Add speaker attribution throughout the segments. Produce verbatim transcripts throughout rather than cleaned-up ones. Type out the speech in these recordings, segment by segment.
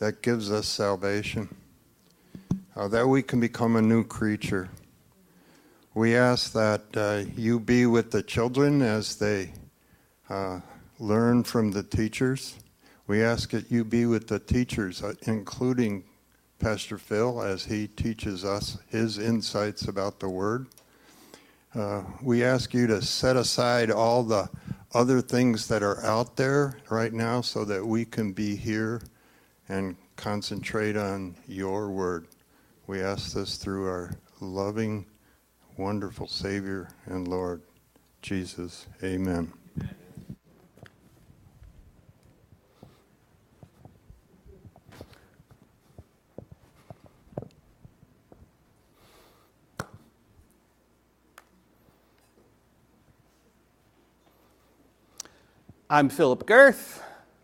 Speaker 1: that gives us salvation, uh, that we can become a new creature. We ask that uh, you be with the children as they uh, learn from the teachers. We ask that you be with the teachers, uh, including Pastor Phil, as he teaches us his insights about the Word. Uh, we ask you to set aside all the other things that are out there right now so that we can be here and concentrate on your Word. We ask this through our loving, wonderful Savior and Lord, Jesus. Amen.
Speaker 2: I'm Philip Girth.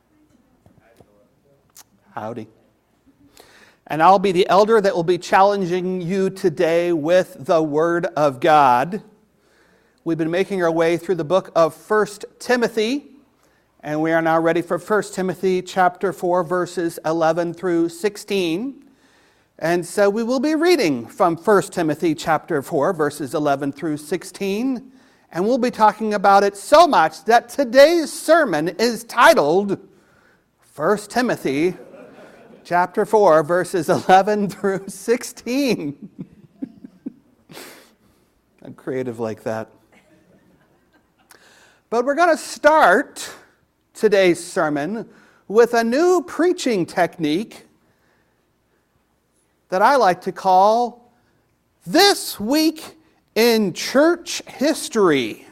Speaker 2: Howdy. And I'll be the elder that will be challenging you today with the Word of God. We've been making our way through the book of First Timothy, and we are now ready for First Timothy chapter four, verses eleven through sixteen. And so we will be reading from First Timothy chapter four, verses eleven through sixteen. And we'll be talking about it so much that today's sermon is titled First Timothy chapter four, verses eleven through sixteen. I'm creative like that. But we're going to start today's sermon with a new preaching technique that I like to call This Week in Church History.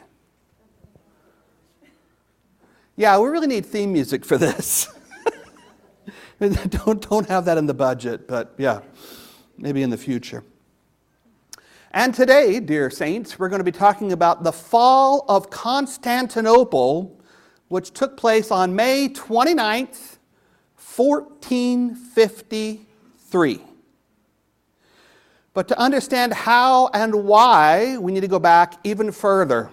Speaker 2: Yeah, we really need theme music for this. don't, don't have that in the budget, but yeah, maybe in the future. And today, dear saints, we're going to be talking about the fall of Constantinople, which took place on May twenty-ninth, fourteen fifty-three. But to understand how and why, we need to go back even further.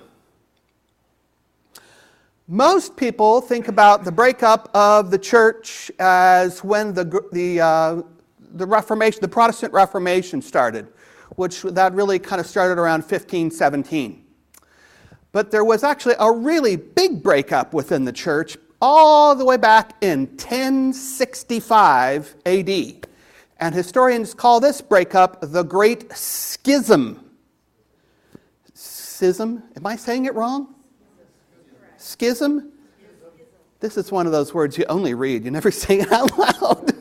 Speaker 2: Most people think about the breakup of the church as when the the uh, the Reformation, the Protestant Reformation started, which that really kind of started around fifteen seventeen. But there was actually a really big breakup within the church all the way back in ten sixty-five A D. And historians call this breakup the Great Schism. Schism? Am I saying it wrong? Schism? This is one of those words you only read. You never say it out loud.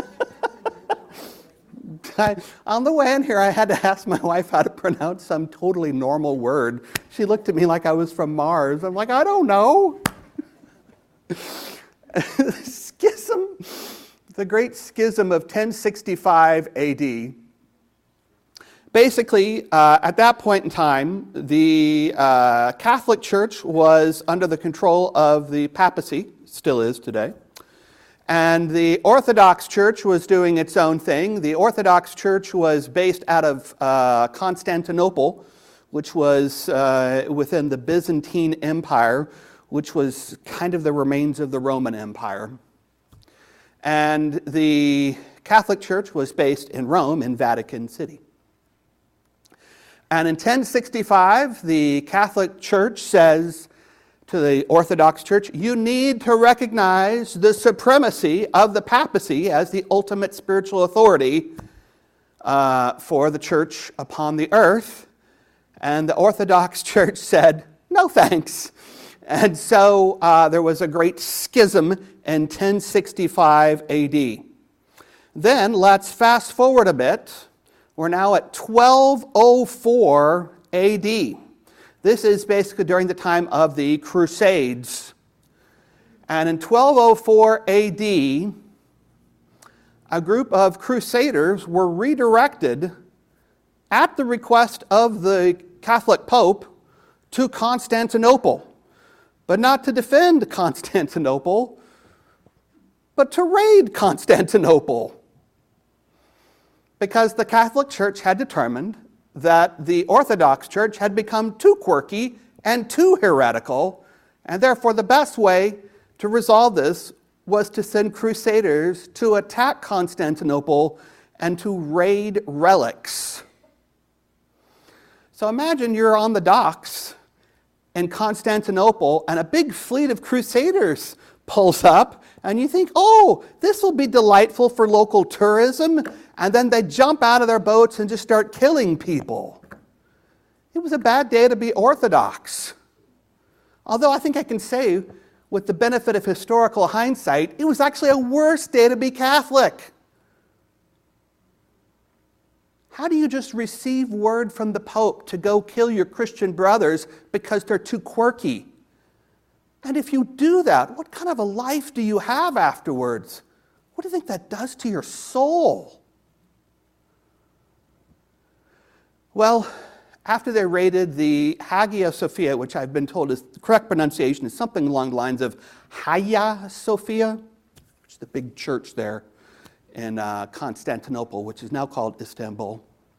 Speaker 2: I, on the way in here, I had to ask my wife how to pronounce some totally normal word. She looked at me like I was from Mars. I'm like, I don't know. Schism? The Great Schism of ten sixty-five A D. Basically, uh, at that point in time, the uh, Catholic Church was under the control of the papacy, still is today, and the Orthodox Church was doing its own thing. The Orthodox Church was based out of uh, Constantinople, which was uh, within the Byzantine Empire, which was kind of the remains of the Roman Empire. And the Catholic Church was based in Rome, in Vatican City. And in ten sixty-five, the Catholic Church says to the Orthodox Church, you need to recognize the supremacy of the papacy as the ultimate spiritual authority uh, for the church upon the earth. And the Orthodox Church said, no thanks. And so uh, there was a great schism in ten sixty-five A D. Then let's fast forward a bit. We're now at twelve oh four A D. This is basically during the time of the Crusades. And in twelve oh four A D, a group of crusaders were redirected at the request of the Catholic Pope to Constantinople. But not to defend Constantinople, but to raid Constantinople. Because the Catholic Church had determined that the Orthodox Church had become too quirky and too heretical, and therefore the best way to resolve this was to send crusaders to attack Constantinople and to raid relics. So imagine you're on the docks in Constantinople and a big fleet of crusaders pulls up and you think, oh, this will be delightful for local tourism. And then they jump out of their boats and just start killing people. It was a bad day to be Orthodox. Although I think I can say, with the benefit of historical hindsight, it was actually a worse day to be Catholic. How do you just receive word from the Pope to go kill your Christian brothers because they're too quirky? And if you do that, what kind of a life do you have afterwards? What do you think that does to your soul? Well, after they raided the Hagia Sophia, which I've been told is the correct pronunciation is something along the lines of Hagia Sophia, which is the big church there in uh, Constantinople, which is now called Istanbul.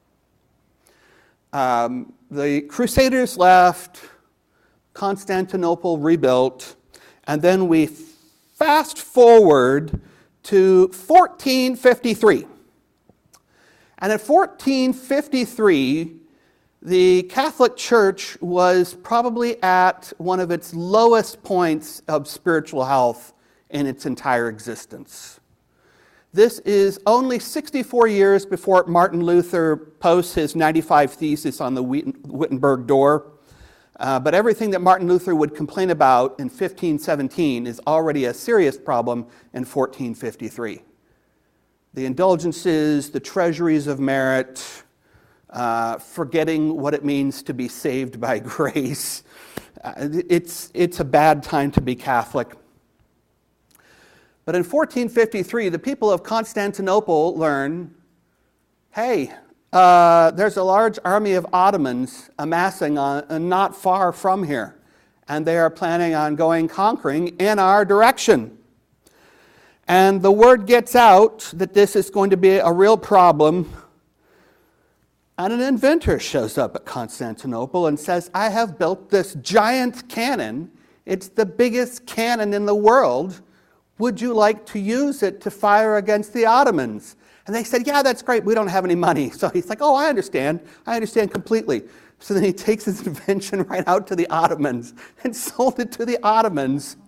Speaker 2: Um, the Crusaders left, Constantinople rebuilt, and then we fast forward to fourteen fifty-three. And in fourteen fifty-three, the Catholic Church was probably at one of its lowest points of spiritual health in its entire existence. This is only sixty-four years before Martin Luther posts his ninety-five Theses on the Wittenberg door. Uh, but everything that Martin Luther would complain about in fifteen seventeen is already a serious problem in fourteen fifty-three. The indulgences, the treasuries of merit, uh, forgetting what it means to be saved by grace. Uh, it's, it's a bad time to be Catholic. But in fourteen fifty-three, the people of Constantinople learn, hey, uh, there's a large army of Ottomans amassing on, uh, not far from here, and they are planning on going conquering in our direction. And the word gets out that this is going to be a real problem, and an inventor shows up at Constantinople and says, I have built this giant cannon. It's the biggest cannon in the world. Would you like to use it to fire against the Ottomans? And they said, yeah, that's great. We don't have any money. So he's like, oh, I understand. I understand completely. So then he takes his invention right out to the Ottomans and sold it to the Ottomans.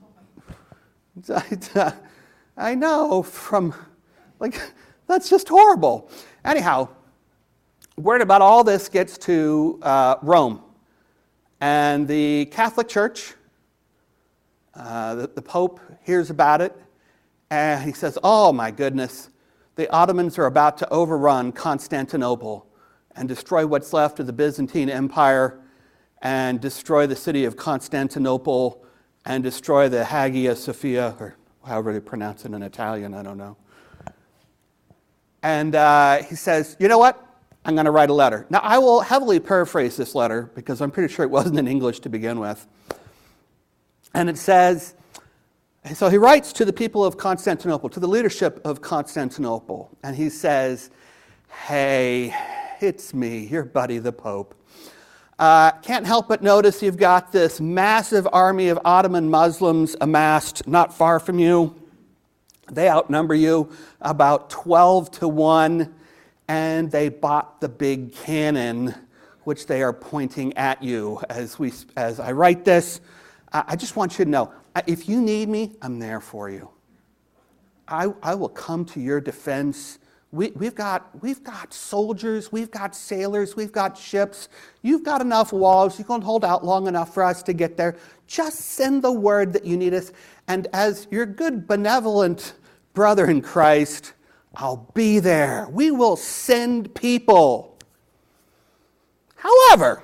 Speaker 2: I know from, like, that's just horrible. Anyhow, word about all this gets to uh, Rome. And the Catholic Church, uh, the, the Pope hears about it, and he says, oh my goodness, the Ottomans are about to overrun Constantinople and destroy what's left of the Byzantine Empire and destroy the city of Constantinople and destroy the Hagia Sophia, or however they pronounce it in Italian, I don't know. And uh, he says, you know what? I'm going to write a letter. Now, I will heavily paraphrase this letter because I'm pretty sure it wasn't in English to begin with. And it says, so he writes to the people of Constantinople, to the leadership of Constantinople, and he says, hey, it's me, your buddy the Pope. Uh, can't help but notice you've got this massive army of Ottoman Muslims amassed not far from you. They outnumber you about twelve to one, and they bought the big cannon which they are pointing at you. As we, as I write this, I just want you to know, if you need me, I'm there for you. I, I will come to your defense. We, we've got, we've got soldiers, we've got sailors, we've got ships. You've got enough walls. You can hold out long enough for us to get there. Just send the word that you need us. And as your good, benevolent brother in Christ, I'll be there. We will send people. However,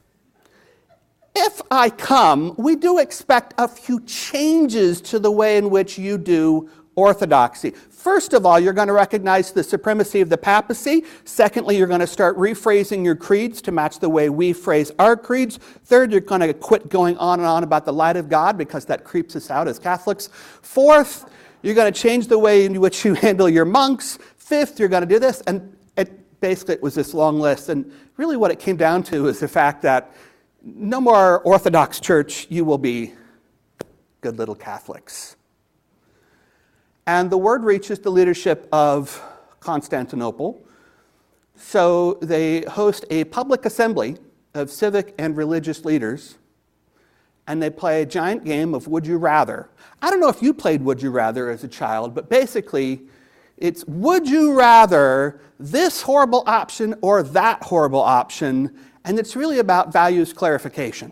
Speaker 2: if I come, we do expect a few changes to the way in which you do orthodoxy. First of all, you're going to recognize the supremacy of the papacy. Secondly, you're going to start rephrasing your creeds to match the way we phrase our creeds. Third, you're going to quit going on and on about the light of God because that creeps us out as Catholics. Fourth, you're going to change the way in which you handle your monks. Fifth, you're going to do this. And it, basically, it was this long list. And really what it came down to is the fact that no more Orthodox Church, you will be good little Catholics. And the word reaches the leadership of Constantinople. So they host a public assembly of civic and religious leaders, and they play a giant game of Would You Rather. I don't know if you played Would You Rather as a child, but basically it's would you rather this horrible option or that horrible option, and it's really about values clarification.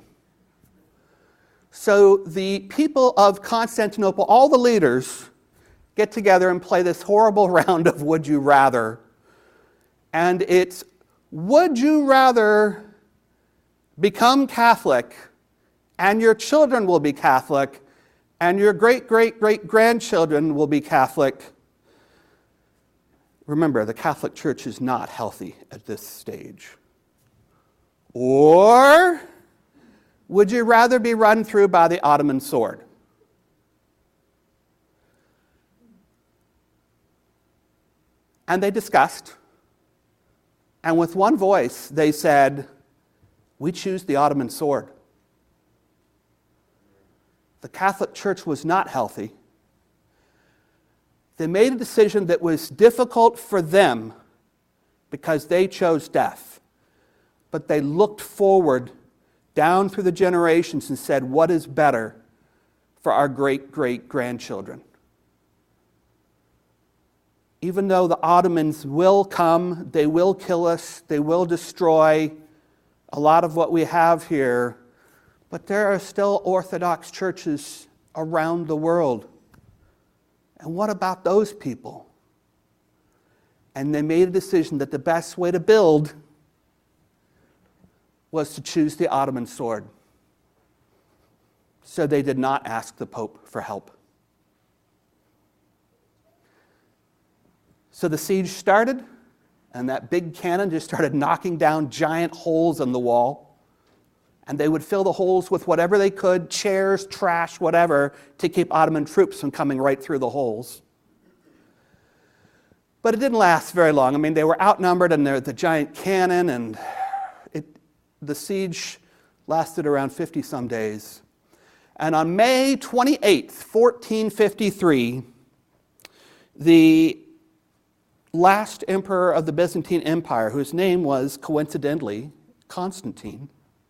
Speaker 2: So the people of Constantinople, all the leaders, get together and play this horrible round of Would You Rather. And it's, would you rather become Catholic and your children will be Catholic and your great-great-great-grandchildren will be Catholic? Remember, the Catholic Church is not healthy at this stage. Or would you rather be run through by the Ottoman sword? And they discussed, and with one voice they said, we choose the Ottoman sword. The Catholic Church was not healthy. They made a decision that was difficult for them because they chose death. But they looked forward down through the generations and said, what is better for our great-great-grandchildren? Even though the Ottomans will come, they will kill us, they will destroy a lot of what we have here, but there are still Orthodox churches around the world. And what about those people? And they made a decision that the best way to build was to choose the Ottoman sword. So they did not ask the Pope for help. So the siege started, and that big cannon just started knocking down giant holes in the wall. And they would fill the holes with whatever they could, chairs, trash, whatever, to keep Ottoman troops from coming right through the holes. But it didn't last very long. I mean, they were outnumbered, and the giant cannon, and it, the siege lasted around fifty-some days. And on May twenty-eighth, fourteen fifty-three, the last emperor of the Byzantine Empire, whose name was coincidentally Constantine,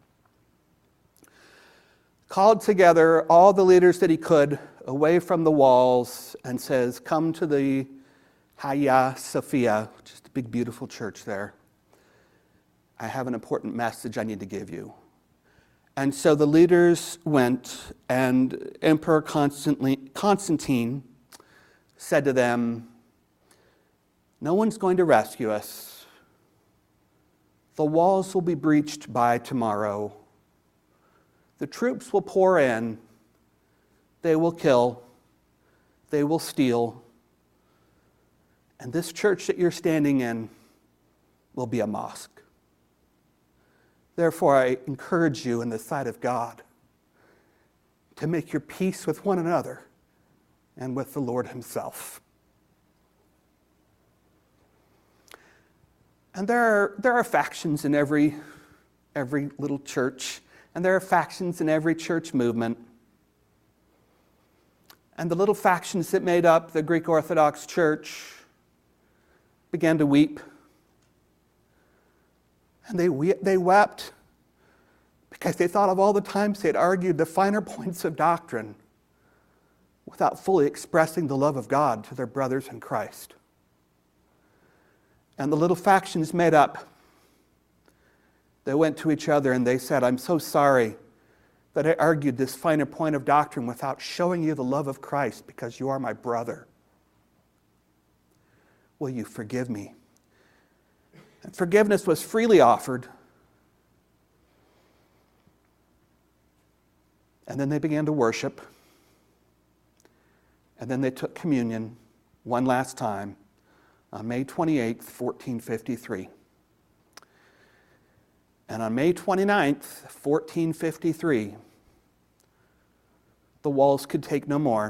Speaker 2: called together all the leaders that he could away from the walls and says, come to the Hagia Sophia, which is the big, beautiful church there. I have an important message I need to give you. And so the leaders went, and Emperor Constantine said to them, no one's going to rescue us. The walls will be breached by tomorrow. The troops will pour in. They will kill. They will steal. And this church that you're standing in will be a mosque. Therefore, I encourage you in the sight of God to make your peace with one another and with the Lord himself. And there are, there are factions in every, every little church, and there are factions in every church movement. And the little factions that made up the Greek Orthodox Church began to weep. And they, we, they wept because they thought of all the times they had argued the finer points of doctrine without fully expressing the love of God to their brothers in Christ. And the little factions made up. They went to each other and they said, I'm so sorry that I argued this finer point of doctrine without showing you the love of Christ because you are my brother. Will you forgive me? And forgiveness was freely offered. And then they began to worship. And then they took communion one last time on May twenty-eighth, fourteen fifty-three. And on May twenty-ninth, fourteen fifty-three, the walls could take no more.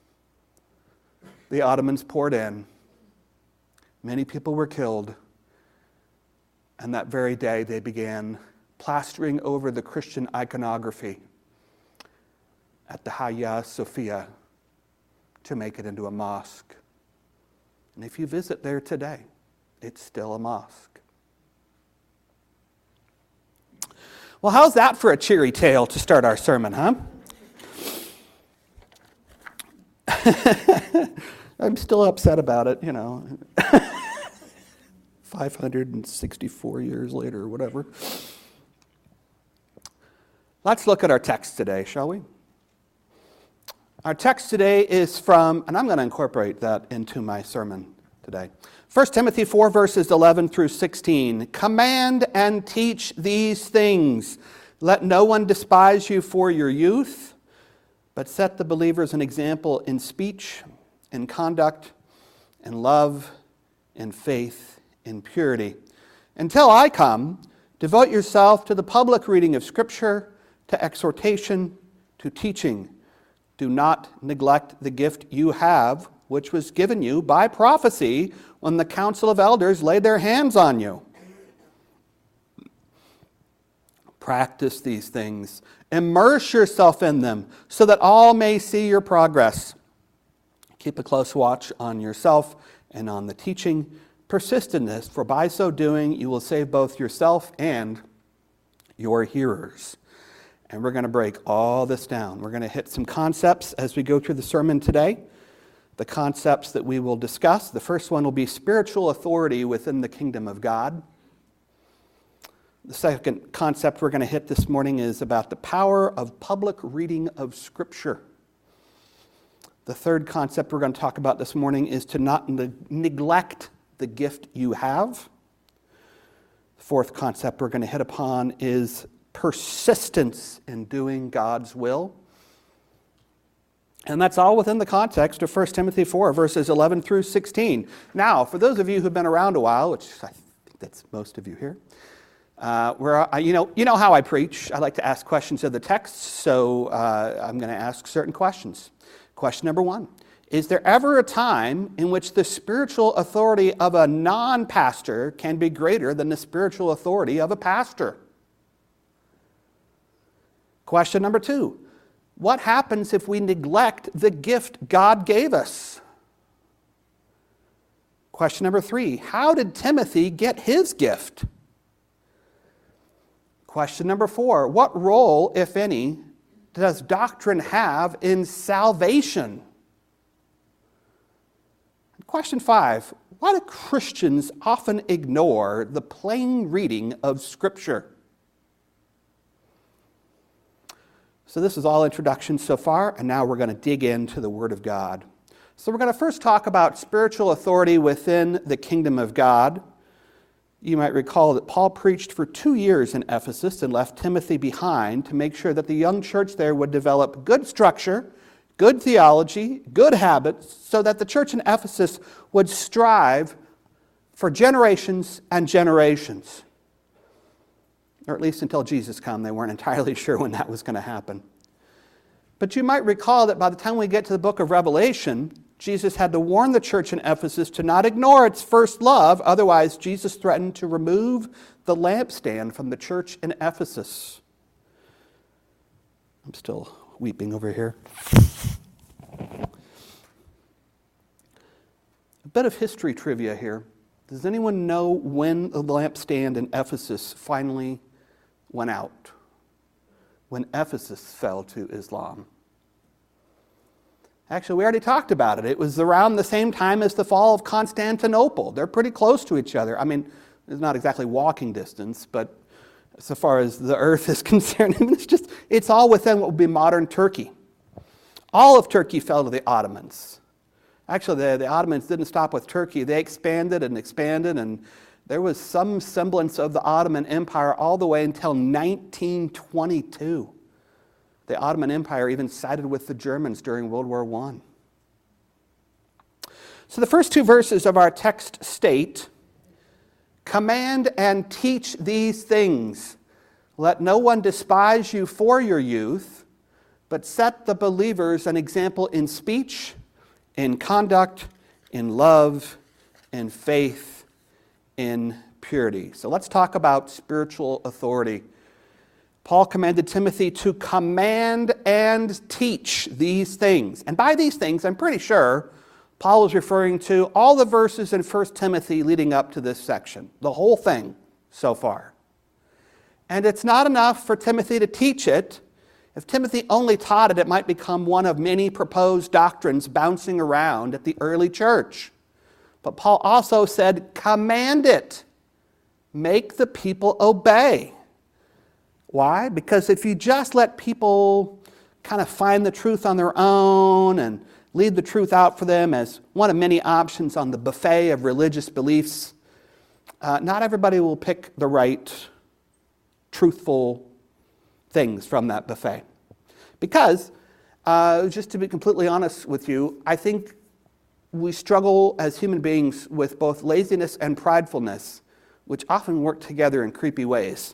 Speaker 2: The Ottomans poured in. Many people were killed. And that very day they began plastering over the Christian iconography at the Hagia Sophia to make it into a mosque. And if you visit there today, it's still a mosque. Well, how's that for a cheery tale to start our sermon, huh? I'm still upset about it, you know. five hundred sixty-four years later, or whatever. Let's look at our text today, shall we? Our text today is from, and I'm going to incorporate that into my sermon today. First Timothy four, verses eleven through sixteen. Command and teach these things. Let no one despise you for your youth, but set the believers an example in speech, in conduct, in love, in faith, in purity. Until I come, devote yourself to the public reading of Scripture, to exhortation, to teaching. Do not neglect the gift you have, which was given you by prophecy when the council of elders laid their hands on you. Practice these things. Immerse yourself in them so that all may see your progress. Keep a close watch on yourself and on the teaching. Persist in this, for by so doing you will save both yourself and your hearers. And we're going to break all this down. We're going to hit some concepts as we go through the sermon today. The concepts that we will discuss. The first one will be spiritual authority within the kingdom of God. The second concept we're going to hit this morning is about the power of public reading of Scripture. The third concept we're going to talk about this morning is to not ne- neglect the gift you have. The fourth concept we're going to hit upon is persistence in doing God's will. And that's all within the context of First Timothy four, verses eleven through sixteen. Now, for those of you who've been around a while, which I think that's most of you here, uh, where I, you know, you know how I preach. I like to ask questions of the text, so uh, I'm going to ask certain questions. Question number one: is there ever a time in which the spiritual authority of a non-pastor can be greater than the spiritual authority of a pastor? Question number two: what happens if we neglect the gift God gave us? Question number three: how did Timothy get his gift? Question number four: what role, if any, does doctrine have in salvation? Question five: why do Christians often ignore the plain reading of Scripture? So this is all introduction so far, and now we're going to dig into the Word of God. So we're going to first talk about spiritual authority within the kingdom of God. You might recall that Paul preached for two years in Ephesus and left Timothy behind to make sure that the young church there would develop good structure, good theology, good habits, so that the church in Ephesus would strive for generations and generations. Or at least until Jesus came, they weren't entirely sure when that was going to happen. But you might recall that by the time we get to the book of Revelation, Jesus had to warn the church in Ephesus to not ignore its first love, otherwise Jesus threatened to remove the lampstand from the church in Ephesus. I'm still weeping over here. A bit of history trivia here. Does anyone know when the lampstand in Ephesus finally went out? When Ephesus fell to Islam? Actually, we already talked about it. It was around the same time as the fall of Constantinople. They're pretty close to each other. I mean, it's not exactly walking distance, but so far as the earth is concerned, I mean, it's just, it's all within what would be modern Turkey. All of Turkey fell to the Ottomans. Actually, the, the Ottomans didn't stop with Turkey. They expanded and expanded, and there was some semblance of the Ottoman Empire all the way until nineteen twenty-two. The Ottoman Empire even sided with the Germans during World War One. So the first two verses of our text state, "Command and teach these things. Let no one despise you for your youth, but set the believers an example in speech, in conduct, in love, in faith, in purity." So let's talk about spiritual authority. Paul commanded Timothy to command and teach these things. And by these things, I'm pretty sure Paul was referring to all the verses in First Timothy leading up to this section, the whole thing so far. And it's not enough for Timothy to teach it. If Timothy only taught it, it might become one of many proposed doctrines bouncing around at the early church. But Paul also said, command it. Make the people obey. Why? Because if you just let people kind of find the truth on their own and leave the truth out for them as one of many options on the buffet of religious beliefs, uh, not everybody will pick the right, truthful things from that buffet. Because, uh, just to be completely honest with you, I think we struggle as human beings with both laziness and pridefulness, which often work together in creepy ways.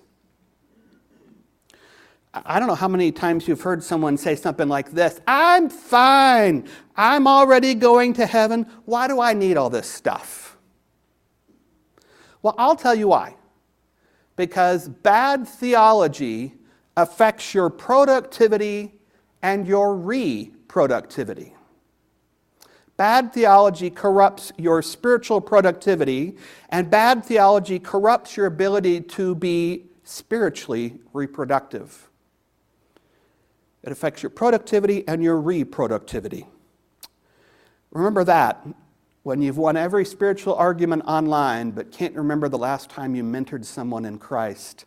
Speaker 2: I don't know how many times you've heard someone say something like this, I'm fine, I'm already going to heaven, why do I need all this stuff? Well, I'll tell you why. Because bad theology affects your productivity and your reproductivity. Bad theology corrupts your spiritual productivity, and bad theology corrupts your ability to be spiritually reproductive. It affects your productivity and your reproductivity. Remember that when you've won every spiritual argument online but can't remember the last time you mentored someone in Christ.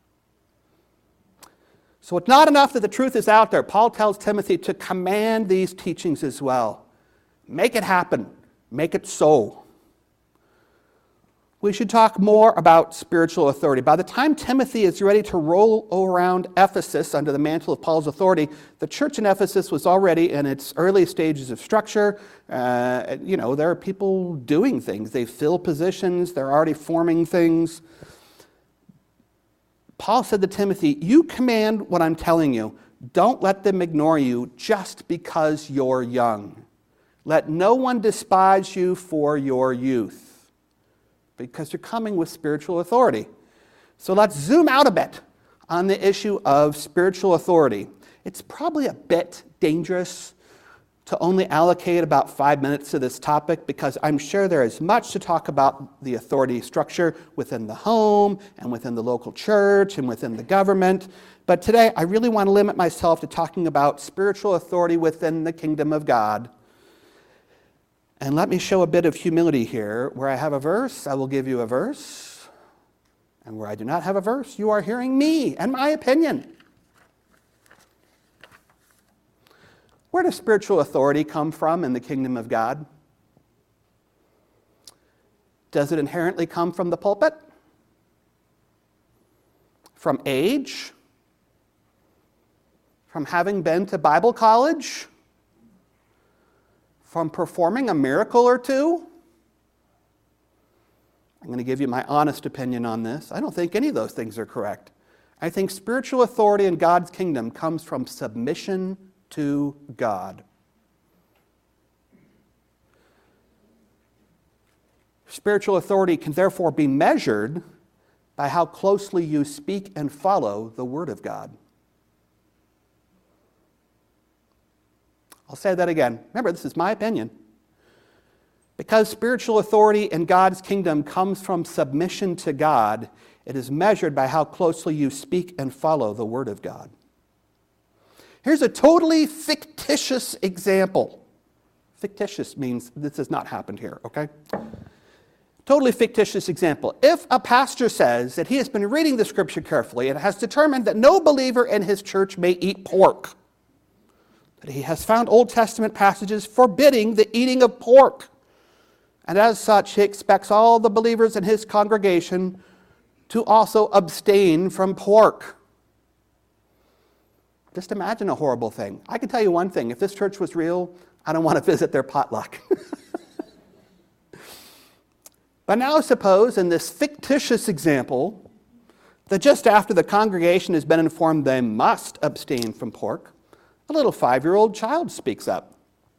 Speaker 2: So it's not enough that the truth is out there. Paul tells Timothy to command these teachings as well. Make it happen. Make it so. We should talk more about spiritual authority. By the time Timothy is ready to roll around Ephesus under the mantle of Paul's authority, the church in Ephesus was already in its early stages of structure. Uh, you know, there are people doing things. They fill positions. They're already forming things. Paul said to Timothy, you command what I'm telling you. Don't let them ignore you just because you're young. Let no one despise you for your youth, because you're coming with spiritual authority. So let's zoom out a bit on the issue of spiritual authority. It's probably a bit dangerous to only allocate about five minutes to this topic, because I'm sure there is much to talk about the authority structure within the home and within the local church and within the government. But today I really want to limit myself to talking about spiritual authority within the kingdom of God. And let me show a bit of humility here. Where I have a verse, I will give you a verse. And where I do not have a verse, you are hearing me and my opinion. Where does spiritual authority come from in the kingdom of God? Does it inherently come from the pulpit? From age? From having been to Bible college? From performing a miracle or two? I'm going to give you my honest opinion on this. I don't think any of those things are correct. I think spiritual authority in God's kingdom comes from submission to God. Spiritual authority can therefore be measured by how closely you speak and follow the Word of God. I'll say that again. Remember, this is my opinion. Because spiritual authority in God's kingdom comes from submission to God, it is measured by how closely you speak and follow the Word of God. Here's a totally fictitious example. Fictitious means this has not happened here, okay? Totally fictitious example. If a pastor says that he has been reading the scripture carefully and has determined that no believer in his church may eat pork, that he has found Old Testament passages forbidding the eating of pork, and as such he expects all the believers in his congregation to also abstain from pork. Just imagine a horrible thing. I can tell you one thing. If this church was real, I don't want to visit their potluck. But now suppose in this fictitious example that just after the congregation has been informed they must abstain from pork, a little five-year-old child speaks up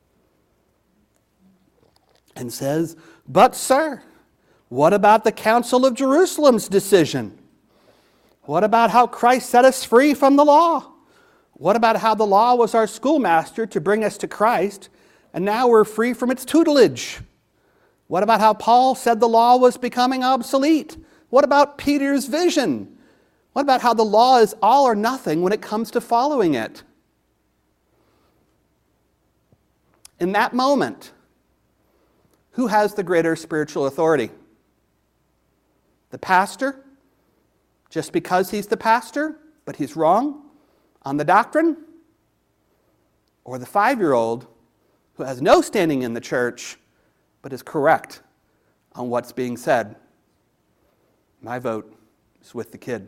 Speaker 2: and says, "But sir, what about the Council of Jerusalem's decision? What about how Christ set us free from the law? What about how the law was our schoolmaster to bring us to Christ, and now we're free from its tutelage? What about how Paul said the law was becoming obsolete? What about Peter's vision? What about how the law is all or nothing when it comes to following it? In that moment, who has the greater spiritual authority? The pastor, just because he's the pastor, but he's wrong on the doctrine? Or the five-year-old who has no standing in the church, but is correct on what's being said? My vote is with the kid.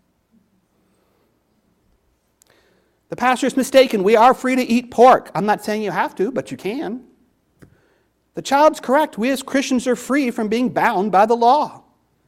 Speaker 2: The pastor's mistaken. We are free to eat pork. I'm not saying you have to, but you can. The child's correct. We as Christians are free from being bound by the law.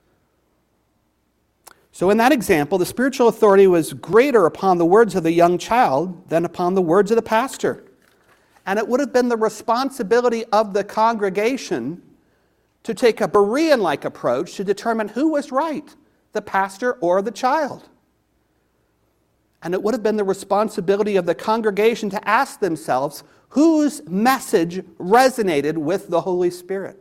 Speaker 2: So in that example, the spiritual authority was greater upon the words of the young child than upon the words of the pastor. And it would have been the responsibility of the congregation to take a Berean-like approach to determine who was right, the pastor or the child. And it would have been the responsibility of the congregation to ask themselves whose message resonated with the Holy Spirit.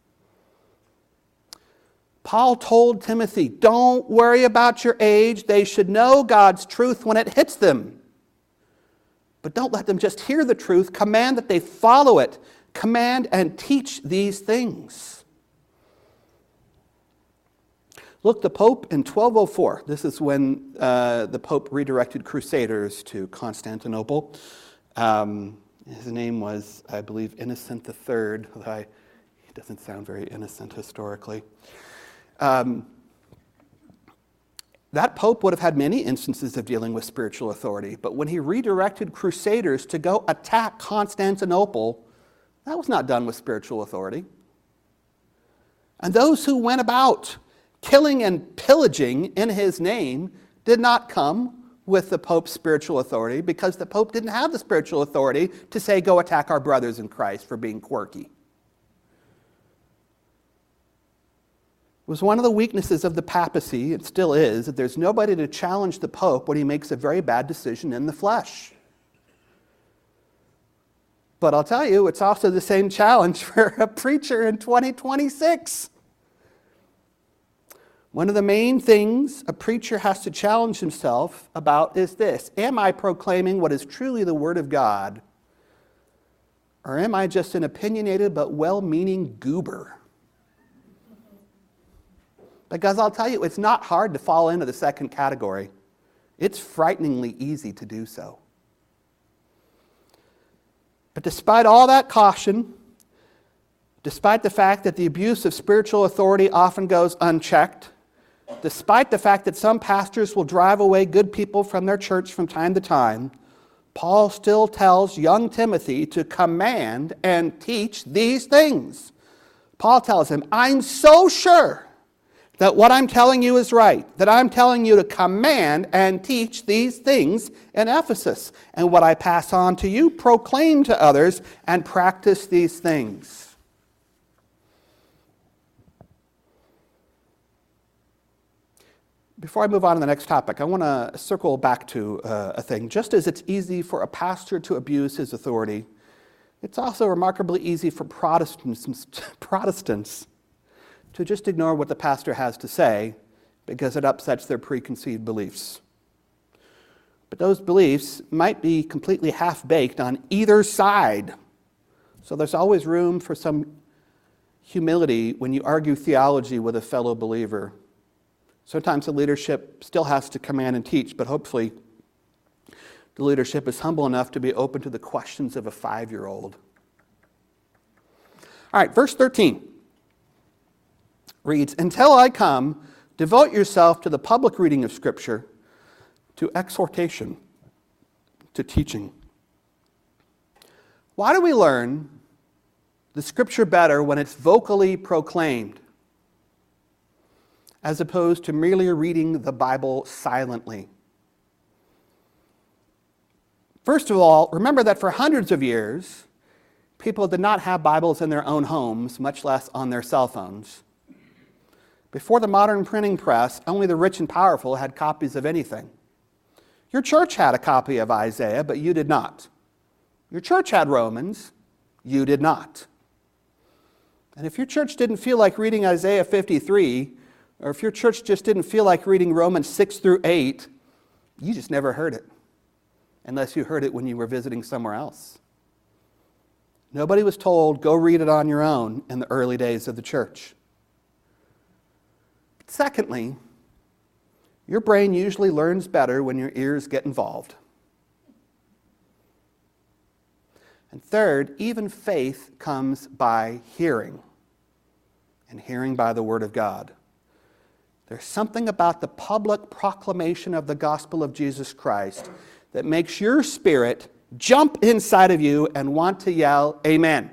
Speaker 2: Paul told Timothy, don't worry about your age. They should know God's truth when it hits them. But don't let them just hear the truth. Command that they follow it. Command and teach these things. Look, the Pope in twelve oh four, this is when uh, the Pope redirected crusaders to Constantinople. Um, his name was, I believe, Innocent the Third, although I, he doesn't sound very innocent historically. Um, that Pope would have had many instances of dealing with spiritual authority, but when he redirected crusaders to go attack Constantinople, that was not done with spiritual authority. And those who went about killing and pillaging in his name did not come with the Pope's spiritual authority, because the Pope didn't have the spiritual authority to say, go attack our brothers in Christ for being quirky. It was one of the weaknesses of the papacy, it still is, that there's nobody to challenge the Pope when he makes a very bad decision in the flesh. But I'll tell you, it's also the same challenge for a preacher in twenty twenty-six. One of the main things a preacher has to challenge himself about is this: am I proclaiming what is truly the Word of God? Or am I just an opinionated but well-meaning goober? Because I'll tell you, it's not hard to fall into the second category. It's frighteningly easy to do so. But despite all that caution, despite the fact that the abuse of spiritual authority often goes unchecked, despite the fact that some pastors will drive away good people from their church from time to time, Paul still tells young Timothy to command and teach these things. Paul tells him, I'm so sure that what I'm telling you is right, that I'm telling you to command and teach these things in Ephesus. And what I pass on to you, proclaim to others and practice these things. Before I move on to the next topic, I want to circle back to uh, a thing. Just as it's easy for a pastor to abuse his authority, it's also remarkably easy for Protestants, Protestants to just ignore what the pastor has to say because it upsets their preconceived beliefs. But those beliefs might be completely half-baked on either side. So there's always room for some humility when you argue theology with a fellow believer. Sometimes the leadership still has to command and teach, but hopefully the leadership is humble enough to be open to the questions of a five-year-old. All right, verse thirteen reads, until I come, devote yourself to the public reading of Scripture, to exhortation, to teaching. Why do we learn the Scripture better when it's vocally proclaimed, as opposed to merely reading the Bible silently? First of all, remember that for hundreds of years, people did not have Bibles in their own homes, much less on their cell phones. Before the modern printing press, only the rich and powerful had copies of anything. Your church had a copy of Isaiah, but you did not. Your church had Romans, you did not. And if your church didn't feel like reading Isaiah fifty-three, or if your church just didn't feel like reading Romans six through eight, you just never heard it, unless you heard it when you were visiting somewhere else. Nobody was told, go read it on your own in the early days of the church. But secondly, your brain usually learns better when your ears get involved. And third, even faith comes by hearing, and hearing by the Word of God. There's something about the public proclamation of the gospel of Jesus Christ that makes your spirit jump inside of you and want to yell, amen.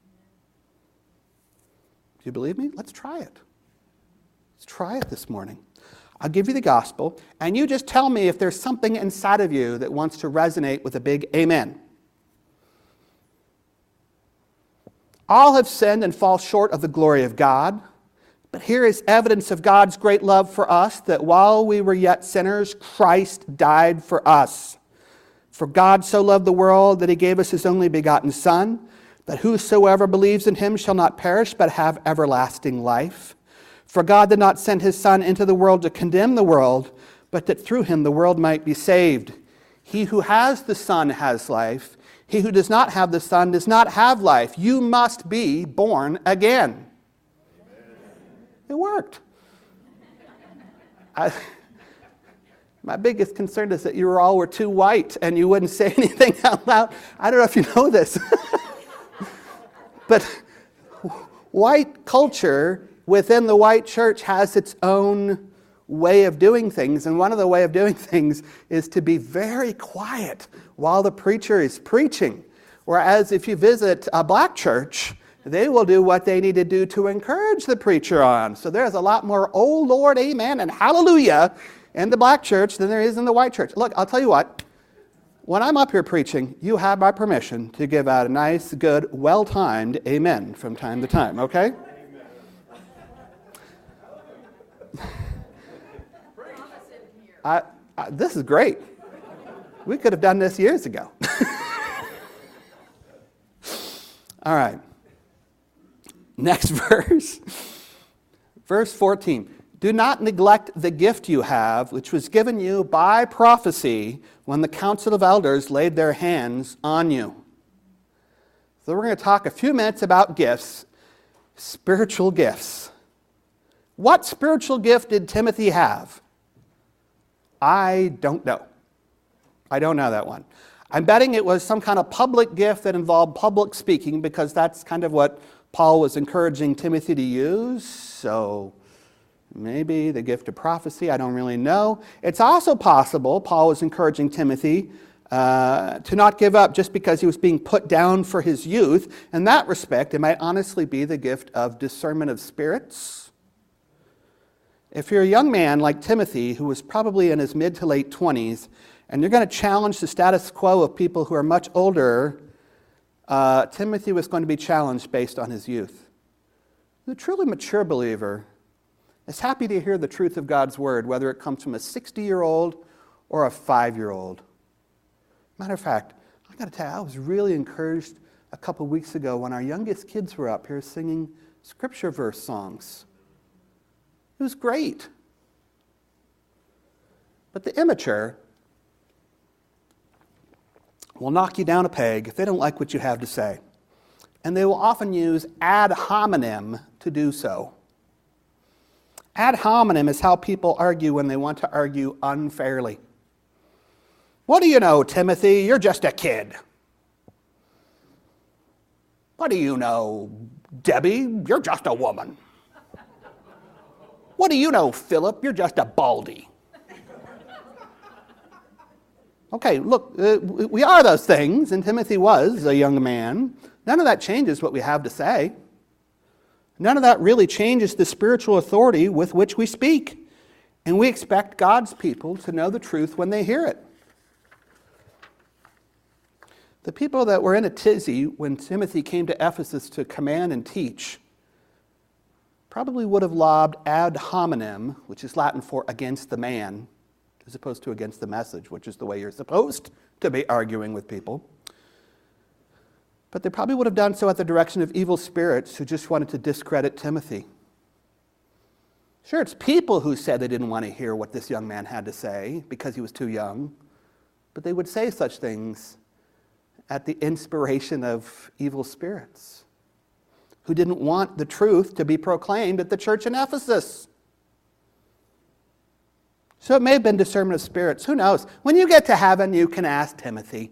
Speaker 2: Do you believe me? Let's try it. Let's try it this morning. I'll give you the gospel, and you just tell me if there's something inside of you that wants to resonate with a big amen. All have sinned and fall short of the glory of God. But here is evidence of God's great love for us, that while we were yet sinners, Christ died for us. For God so loved the world that he gave us his only begotten Son, that whosoever believes in him shall not perish but have everlasting life. For God did not send his Son into the world to condemn the world, but that through him the world might be saved. He who has the Son has life. He who does not have the Son does not have life. You must be born again. It worked. I, my biggest concern is that you all were too white and you wouldn't say anything out loud. I don't know if you know this. But white culture within the white church has its own way of doing things. And one of the way of doing things is to be very quiet while the preacher is preaching. Whereas if you visit a black church, they will do what they need to do to encourage the preacher on. So there's a lot more, oh Lord, amen, and hallelujah in the black church than there is in the white church. Look, I'll tell you what. When I'm up here preaching, you have my permission to give out a nice, good, well-timed amen from time to time, okay? I, I, this is great. We could have done this years ago. All right. Next verse. Verse fourteen. Do not neglect the gift you have, which was given you by prophecy when the council of elders laid their hands on you. So we're going to talk a few minutes about gifts, spiritual gifts. What spiritual gift did Timothy have? I don't know. I don't know that one. I'm betting it was some kind of public gift that involved public speaking, because that's kind of what Paul was encouraging Timothy to use. So maybe the gift of prophecy, I don't really know. It's also possible Paul was encouraging Timothy uh, to not give up just because he was being put down for his youth. In that respect, it might honestly be the gift of discernment of spirits. If you're a young man like Timothy, who was probably in his mid to late twenties, and you're going to challenge the status quo of people who are much older, uh, Timothy was going to be challenged based on his youth. The truly mature believer is happy to hear the truth of God's word, whether it comes from a sixty-year-old or a five-year-old. Matter of fact, I got to tell you, I was really encouraged a couple weeks ago when our youngest kids were up here singing scripture verse songs. It was great. But the immature will knock you down a peg if they don't like what you have to say. And they will often use ad hominem to do so. Ad hominem is how people argue when they want to argue unfairly. What do you know, Timothy? You're just a kid. What do you know, Debbie? You're just a woman. What do you know, Philip? You're just a baldy. Okay, look, uh, we are those things, and Timothy was a young man. None of that changes what we have to say. None of that really changes the spiritual authority with which we speak. And we expect God's people to know the truth when they hear it. The people that were in a tizzy when Timothy came to Ephesus to command and teach probably would have lobbed ad hominem, which is Latin for against the man, as opposed to against the message, which is the way you're supposed to be arguing with people. But they probably would have done so at the direction of evil spirits who just wanted to discredit Timothy. Sure, it's people who said they didn't want to hear what this young man had to say because he was too young, but they would say such things at the inspiration of evil spirits who didn't want the truth to be proclaimed at the church in Ephesus. So it may have been discernment of spirits. Who knows? When you get to heaven, you can ask Timothy.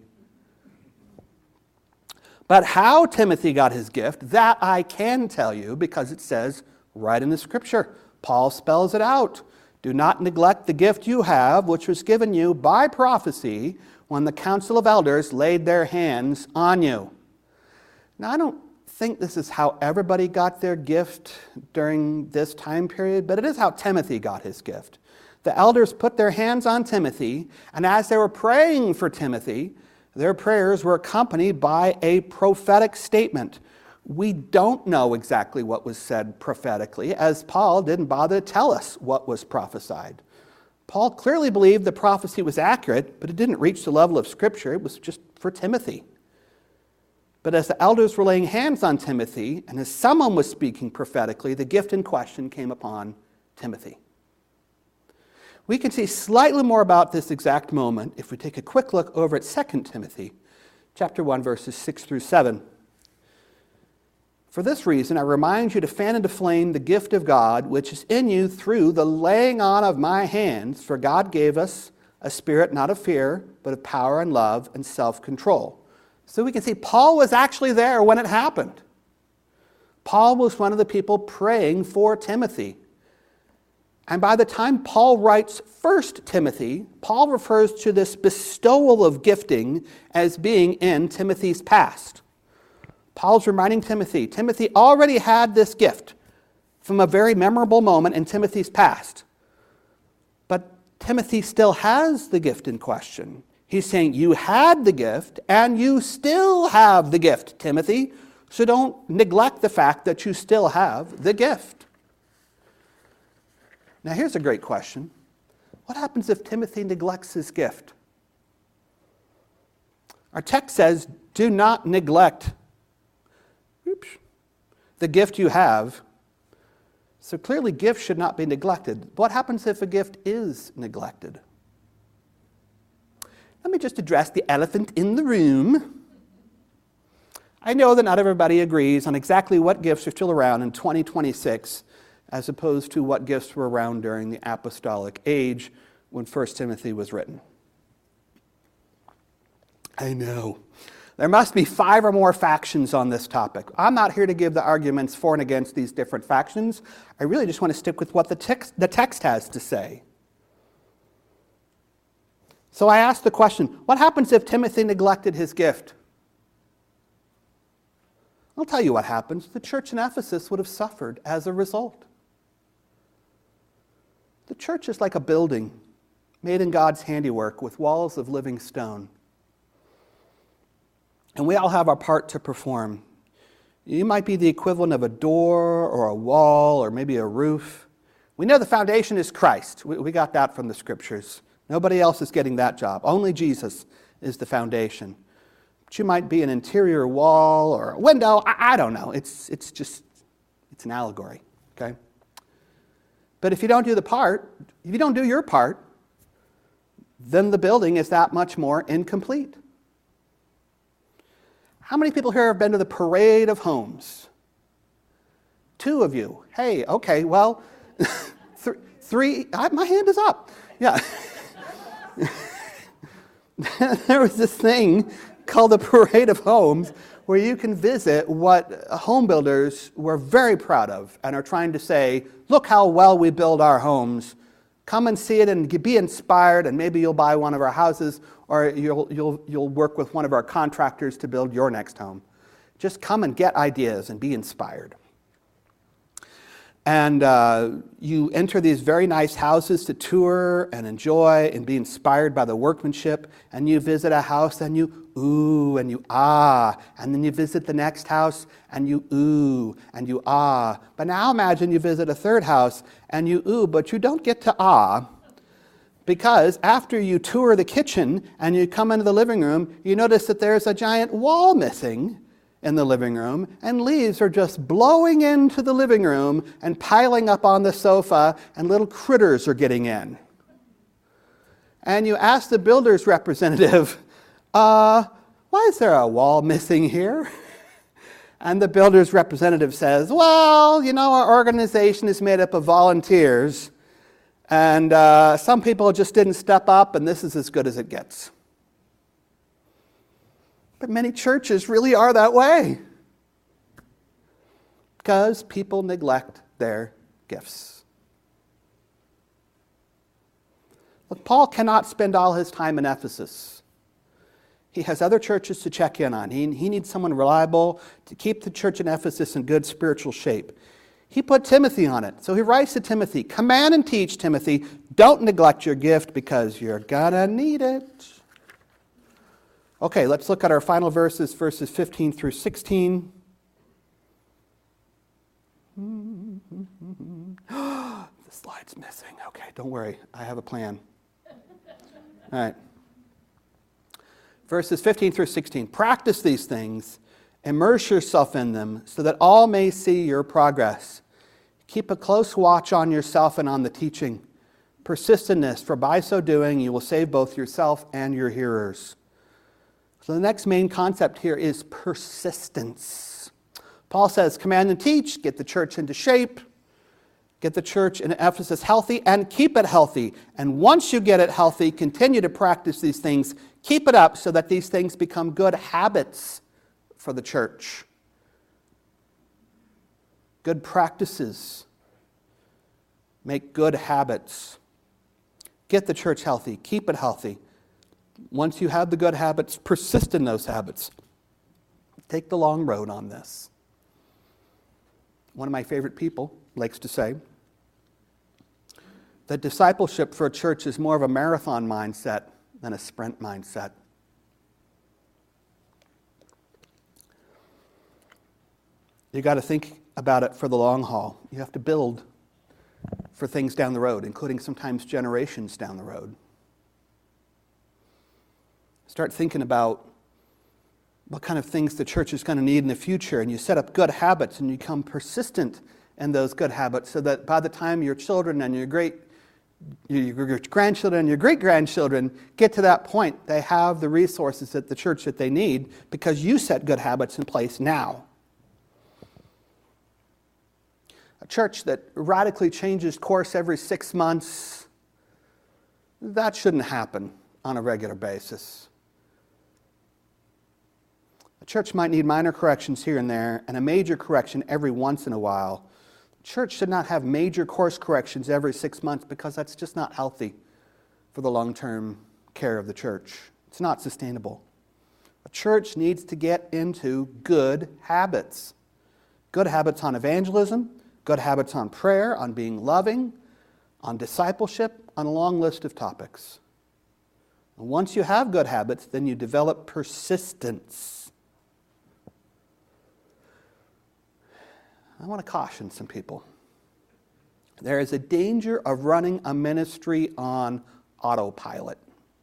Speaker 2: But how Timothy got his gift, that I can tell you because it says right in the scripture. Paul spells it out. Do not neglect the gift you have, which was given you by prophecy when the council of elders laid their hands on you. Now, I don't think this is how everybody got their gift during this time period, but it is how Timothy got his gift. The elders put their hands on Timothy, and as they were praying for Timothy, their prayers were accompanied by a prophetic statement. We don't know exactly what was said prophetically, as Paul didn't bother to tell us what was prophesied. Paul clearly believed the prophecy was accurate, but it didn't reach the level of Scripture. It was just for Timothy. But as the elders were laying hands on Timothy, and as someone was speaking prophetically, the gift in question came upon Timothy. We can see slightly more about this exact moment if we take a quick look over at Second Timothy, chapter one, verses six through seven. For this reason, I remind you to fan into flame the gift of God, which is in you through the laying on of my hands, for God gave us a spirit not of fear, but of power and love and self-control. So we can see Paul was actually there when it happened. Paul was one of the people praying for Timothy. And by the time Paul writes First Timothy, Paul refers to this bestowal of gifting as being in Timothy's past. Paul's reminding Timothy, Timothy already had this gift from a very memorable moment in Timothy's past. But Timothy still has the gift in question. He's saying, you had the gift, and you still have the gift, Timothy. So don't neglect the fact that you still have the gift. Now here's a great question. What happens if Timothy neglects his gift? Our text says, do not neglect oops, the gift you have. So clearly gifts should not be neglected. What happens if a gift is neglected? Let me just address the elephant in the room. I know that not everybody agrees on exactly what gifts are still around in twenty twenty-six as opposed to what gifts were around during the apostolic age when First Timothy was written. I know. There must be five or more factions on this topic. I'm not here to give the arguments for and against these different factions. I really just want to stick with what the text, the text has to say. So I asked the question, what happens if Timothy neglected his gift? I'll tell you what happens. The church in Ephesus would have suffered as a result. The church is like a building made in God's handiwork with walls of living stone. And we all have our part to perform. You might be the equivalent of a door or a wall or maybe a roof. We know the foundation is Christ. We, we got that from the scriptures. Nobody else is getting that job. Only Jesus is the foundation. But you might be an interior wall or a window. I, I don't know. It's, it's just, it's an allegory, okay? But if you don't do the part, if you don't do your part, then the building is that much more incomplete. How many people here have been to the Parade of Homes? Two of you. Hey, okay, well, th- three, I, my hand is up. Yeah. There was this thing called the Parade of Homes where you can visit what home builders were very proud of and are trying to say, look how well we build our homes. Come and see it and be inspired, and maybe you'll buy one of our houses, or you'll, you'll, you'll work with one of our contractors to build your next home. Just come and get ideas and be inspired. And uh, you enter these very nice houses to tour and enjoy and be inspired by the workmanship. And you visit a house and you ooh and you ah. And then you visit the next house and you ooh and you ah. But now imagine you visit a third house and you ooh, but you don't get to ah. Because after you tour the kitchen and you come into the living room, you notice that there's a giant wall missing in the living room, and leaves are just blowing into the living room and piling up on the sofa, and little critters are getting in. And you ask the builder's representative, uh, why is there a wall missing here? And the builder's representative says, well, you know, our organization is made up of volunteers, and uh, some people just didn't step up, and this is as good as it gets. But many churches really are that way because people neglect their gifts. Look, Paul cannot spend all his time in Ephesus. He has other churches to check in on. He, he needs someone reliable to keep the church in Ephesus in good spiritual shape. He put Timothy on it. So he writes to Timothy, command and teach, Timothy, don't neglect your gift because you're gonna need it. Okay, let's look at our final verses, verses fifteen through sixteen. The slide's missing. Okay, don't worry. I have a plan. All right. Verses fifteen through sixteen. Practice these things. Immerse yourself in them so that all may see your progress. Keep a close watch on yourself and on the teaching. Persist in this, for by so doing you will save both yourself and your hearers. So the next main concept here is persistence. Paul says, command and teach, get the church into shape, get the church in Ephesus healthy, and keep it healthy. And once you get it healthy, continue to practice these things. Keep it up so that these things become good habits for the church. Good practices make good habits. Get the church healthy, keep it healthy. Once you have the good habits, persist in those habits. Take the long road on this. One of my favorite people likes to say that discipleship for a church is more of a marathon mindset than a sprint mindset. You got to think about it for the long haul. You have to build for things down the road, including sometimes generations down the road. Start thinking about what kind of things the church is going to need in the future, and you set up good habits and you become persistent in those good habits so that by the time your children and your great your grandchildren and your great-grandchildren get to that point, they have the resources at the church that they need because you set good habits in place now. A church that radically changes course every six months, that shouldn't happen on a regular basis. A church might need minor corrections here and there, and a major correction every once in a while. The church should not have major course corrections every six months because that's just not healthy for the long-term care of the church. It's not sustainable. A church needs to get into good habits. Good habits on evangelism, good habits on prayer, on being loving, on discipleship, on a long list of topics. And once you have good habits, then you develop persistence. I want to caution some people. There is a danger of running a ministry on autopilot.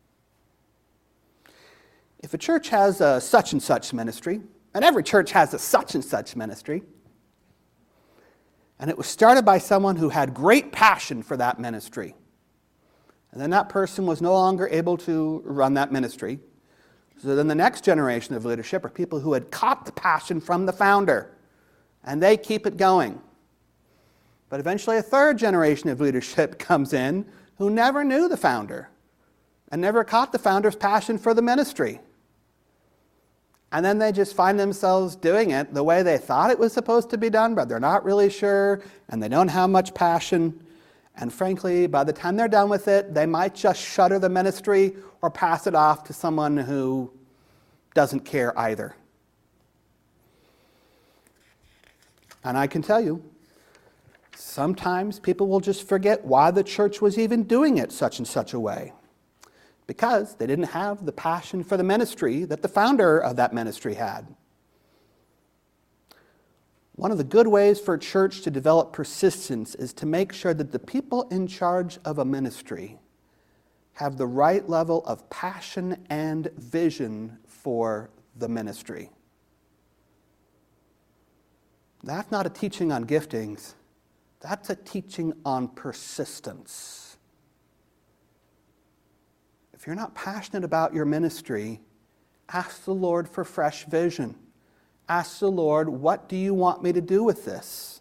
Speaker 2: If a church has a such and such ministry, and every church has a such and such ministry, and it was started by someone who had great passion for that ministry, and then that person was no longer able to run that ministry, so then the next generation of leadership are people who had caught the passion from the founder, and they keep it going. But eventually a third generation of leadership comes in who never knew the founder and never caught the founder's passion for the ministry. And then they just find themselves doing it the way they thought it was supposed to be done, but they're not really sure, and they don't have much passion. And frankly, by the time they're done with it, they might just shutter the ministry or pass it off to someone who doesn't care either. And I can tell you, Sometimes people will just forget why the church was even doing it such and such a way, because they didn't have the passion for the ministry that the founder of that ministry had. One of the good ways for a church to develop persistence is to make sure that the people in charge of a ministry have the right level of passion and vision for the ministry. That's not a teaching on giftings. That's a teaching on persistence. If you're not passionate about your ministry, ask the Lord for fresh vision. Ask the Lord, what do you want me to do with this?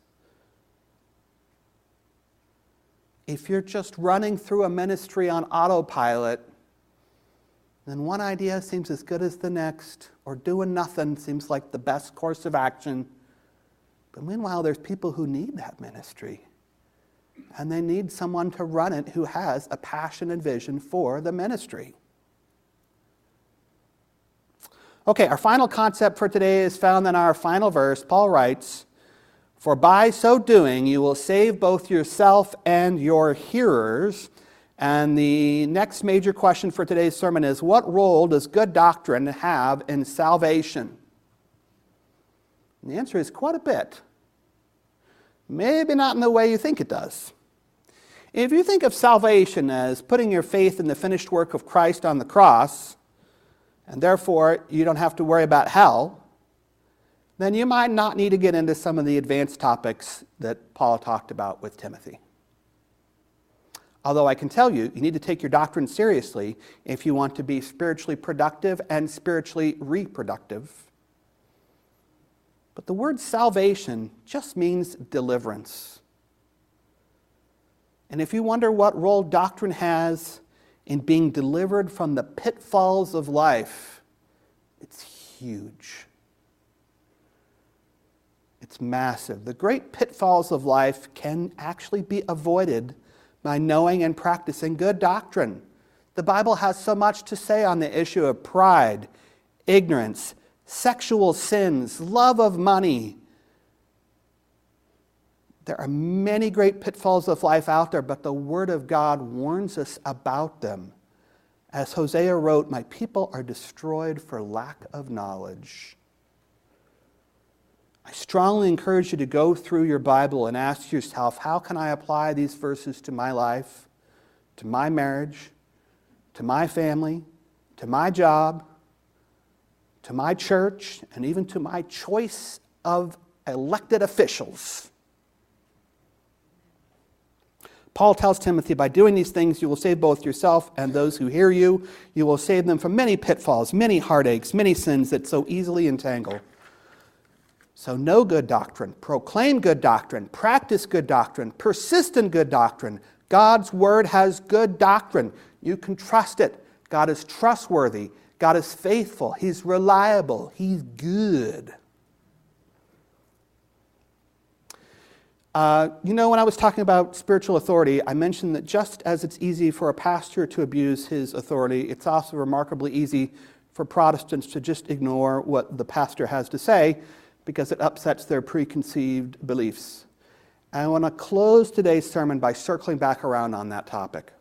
Speaker 2: If you're just running through a ministry on autopilot, then one idea seems as good as the next, or doing nothing seems like the best course of action. But meanwhile, there's people who need that ministry, and they need someone to run it who has a passion and vision for the ministry. Okay, our final concept for today is found in our final verse. Paul writes, "For by so doing you will save both yourself and your hearers." And the next major question for today's sermon is, what role does good doctrine have in salvation? And the answer is quite a bit. Maybe not in the way you think it does. If you think of salvation as putting your faith in the finished work of Christ on the cross, and therefore you don't have to worry about hell, then you might not need to get into some of the advanced topics that Paul talked about with Timothy. Although I can tell you, you need to take your doctrine seriously if you want to be spiritually productive and spiritually reproductive. But the word salvation just means deliverance. And if you wonder what role doctrine has in being delivered from the pitfalls of life, it's huge. It's massive. The great pitfalls of life can actually be avoided by knowing and practicing good doctrine. The Bible has so much to say on the issue of pride, ignorance, sexual sins, love of money. There are many great pitfalls of life out there, but the Word of God warns us about them. As Hosea wrote, "My people are destroyed for lack of knowledge." I strongly encourage you to go through your Bible and ask yourself, how can I apply these verses to my life, to my marriage, to my family, to my job, to my church, and even to my choice of elected officials? Paul tells Timothy, by doing these things, you will save both yourself and those who hear you. You will save them from many pitfalls, many heartaches, many sins that so easily entangle. So know good doctrine, proclaim good doctrine, practice good doctrine, persist in good doctrine. God's word has good doctrine. You can trust it. God is trustworthy. God is faithful. He's reliable. He's good. Uh, you know, when I was talking about spiritual authority, I mentioned that just as it's easy for a pastor to abuse his authority, it's also remarkably easy for Protestants to just ignore what the pastor has to say because it upsets their preconceived beliefs. And I want to close today's sermon by circling back around on that topic.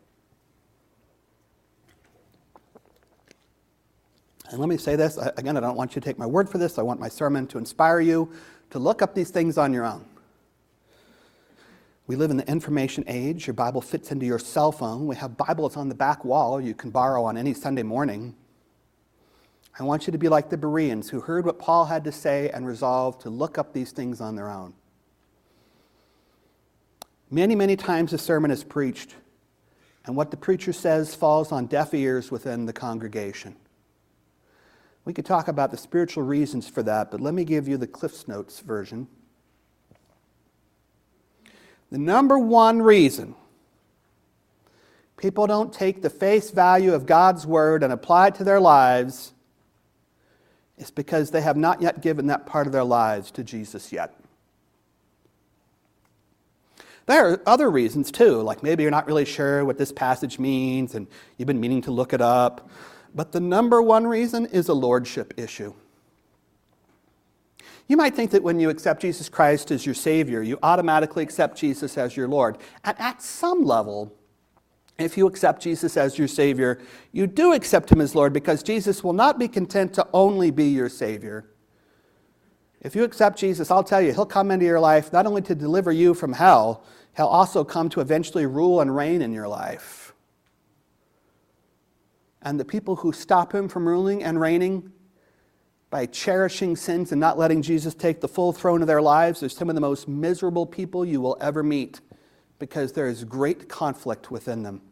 Speaker 2: And let me say this, again, I don't want you to take my word for this. I want my sermon to inspire you to look up these things on your own. We live in the information age. Your Bible fits into your cell phone. We have Bibles on the back wall you can borrow on any Sunday morning. I want you to be like the Bereans who heard what Paul had to say and resolved to look up these things on their own. Many, many times a sermon is preached, and what the preacher says falls on deaf ears within the congregation. We could talk about the spiritual reasons for that, but let me give you the Cliff's Notes version. The number one reason people don't take the face value of God's word and apply it to their lives is because they have not yet given that part of their lives to Jesus yet. There are other reasons too, like maybe you're not really sure what this passage means and you've been meaning to look it up. But the number one reason is a lordship issue. You might think that when you accept Jesus Christ as your Savior, you automatically accept Jesus as your Lord. And at some level, if you accept Jesus as your Savior, you do accept Him as Lord, because Jesus will not be content to only be your Savior. If you accept Jesus, I'll tell you, He'll come into your life not only to deliver you from hell, He'll also come to eventually rule and reign in your life. And the people who stop Him from ruling and reigning by cherishing sins and not letting Jesus take the full throne of their lives are some of the most miserable people you will ever meet, because there is great conflict within them.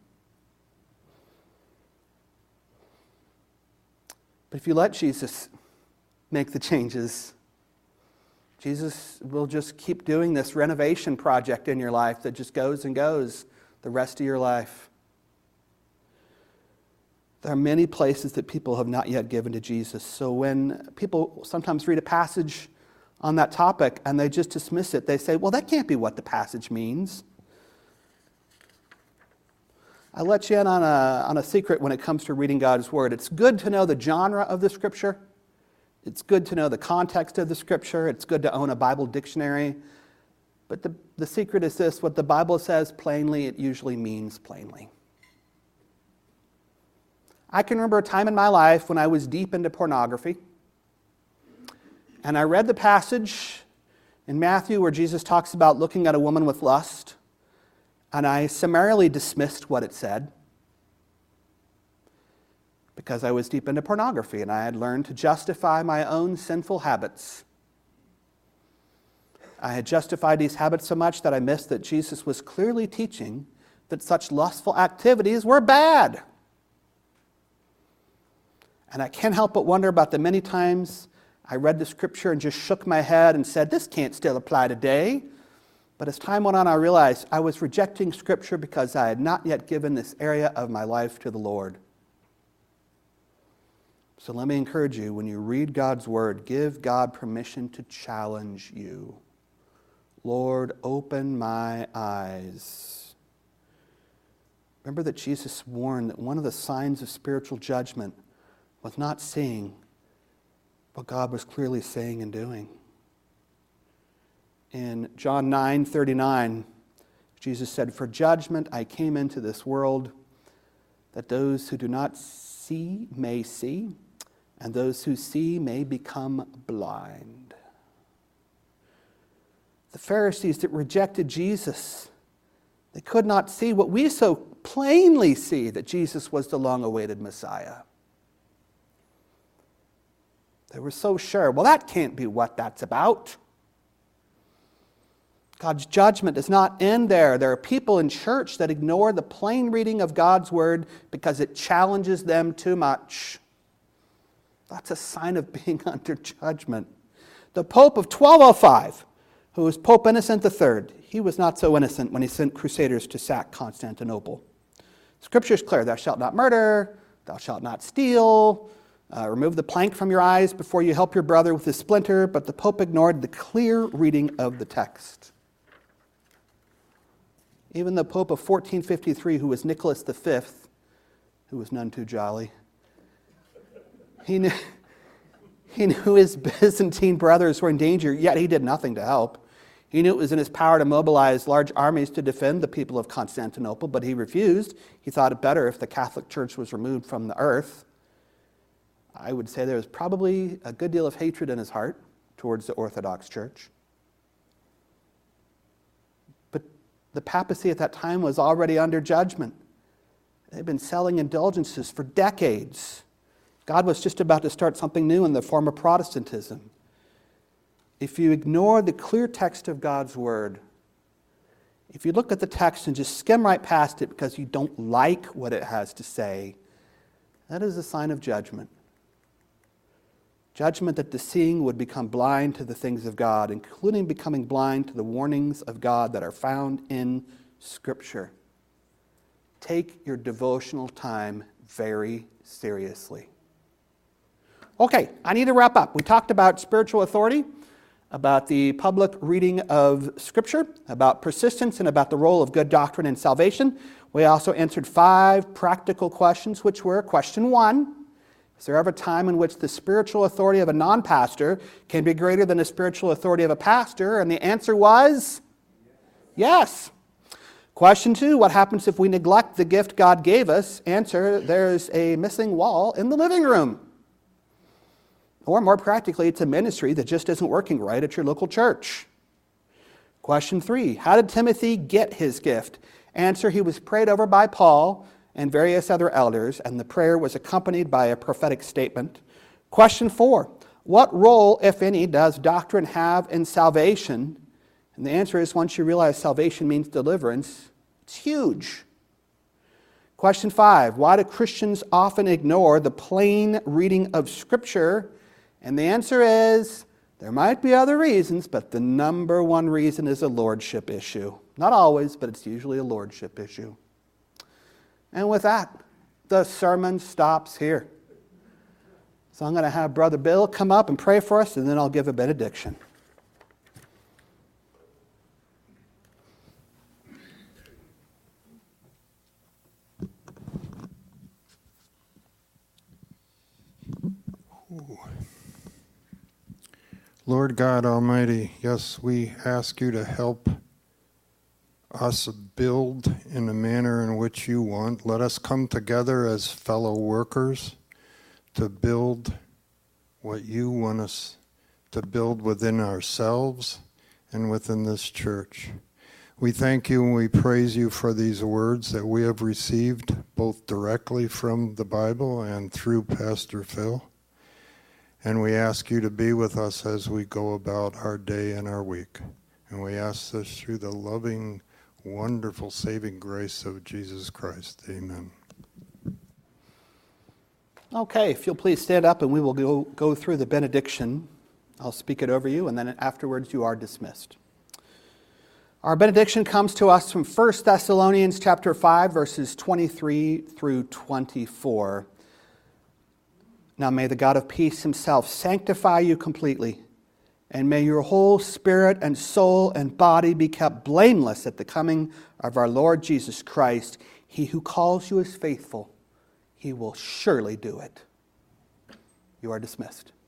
Speaker 2: But if you let Jesus make the changes, Jesus will just keep doing this renovation project in your life that just goes and goes the rest of your life. There are many places that people have not yet given to Jesus. So when people sometimes read a passage on that topic and they just dismiss it, they say, well, that can't be what the passage means. I let you in on a, on a secret when it comes to reading God's Word. It's good to know the genre of the Scripture. It's good to know the context of the Scripture. It's good to own a Bible dictionary. But the, the secret is this: what the Bible says plainly, it usually means plainly. I can remember a time in my life when I was deep into pornography, and I read the passage in Matthew where Jesus talks about looking at a woman with lust, and I summarily dismissed what it said because I was deep into pornography and I had learned to justify my own sinful habits. I had justified these habits so much that I missed that Jesus was clearly teaching that such lustful activities were bad. And I can't help but wonder about the many times I read the Scripture and just shook my head and said, this can't still apply today. But as time went on, I realized I was rejecting Scripture because I had not yet given this area of my life to the Lord. So let me encourage you, when you read God's Word, give God permission to challenge you. Lord, open my eyes. Remember that Jesus warned that one of the signs of spiritual judgment was not seeing what God was clearly saying and doing. In John nine thirty-nine, Jesus said, for judgment I came into this world, that those who do not see may see, and those who see may become blind. The Pharisees that rejected Jesus, they could not see what we so plainly see, that Jesus was the long-awaited Messiah. They were so sure, well, that can't be what that's about. God's judgment does not end there. There are people in church that ignore the plain reading of God's Word because it challenges them too much. That's a sign of being under judgment. The Pope of twelve oh five, who was Pope Innocent the Third, he was not so innocent when he sent crusaders to sack Constantinople. Scripture is clear: thou shalt not murder, thou shalt not steal, uh, remove the plank from your eyes before you help your brother with his splinter, but the Pope ignored the clear reading of the text. Even the Pope of fourteen fifty-three, who was Nicholas the Fifth, who was none too jolly, he knew, he knew his Byzantine brothers were in danger, yet he did nothing to help. He knew it was in his power to mobilize large armies to defend the people of Constantinople, but he refused. He thought it better if the Catholic Church was removed from the earth. I would say there was probably a good deal of hatred in his heart towards the Orthodox Church. But the papacy at that time was already under judgment. They'd been selling indulgences for decades. God was just about to start something new in the form of Protestantism. If you ignore the clear text of God's Word, if you look at the text and just skim right past it because you don't like what it has to say, that is a sign of judgment. Judgment that the seeing would become blind to the things of God, including becoming blind to the warnings of God that are found in Scripture. Take your devotional time very seriously. Okay, I need to wrap up. We talked about spiritual authority, about the public reading of Scripture, about persistence, and about the role of good doctrine in salvation. We also answered five practical questions, which were: question one, Is there ever a time in which the spiritual authority of a non-pastor can be greater than the spiritual authority of a pastor? And the answer was yes. Question two, what happens if we neglect the gift God gave us? Answer, there's a missing wall in the living room. Or more practically, it's a ministry that just isn't working right at your local church. Question three, how did Timothy get his gift? Answer, he was prayed over by Paul and various other elders, and the prayer was accompanied by a prophetic statement. Question four, what role, if any, does doctrine have in salvation? And the answer is, once you realize salvation means deliverance, it's huge. Question five, why do Christians often ignore the plain reading of Scripture? And the answer is, there might be other reasons, but the number one reason is a lordship issue. Not always, but it's usually a lordship issue. And with that, the sermon stops here. So I'm going to have Brother Bill come up and pray for us, and then I'll give a benediction.
Speaker 1: Ooh. Lord God Almighty, yes, we ask you to help us build in the manner in which you want. Let us come together as fellow workers to build what you want us to build within ourselves and within this church. We thank you and we praise you for these words that we have received both directly from the Bible and through Pastor Phil. And we ask you to be with us as we go about our day and our week. And we ask this through the loving, wonderful, saving grace of Jesus Christ. Amen.
Speaker 2: Okay, if you'll please stand up and we will go, go through the benediction. I'll speak it over you, and then afterwards you are dismissed. Our benediction comes to us from First Thessalonians chapter five, verses twenty-three through twenty-four. Now may the God of peace himself sanctify you completely, and may your whole spirit and soul and body be kept blameless at the coming of our Lord Jesus Christ. He who calls you is faithful. He will surely do it. You are dismissed.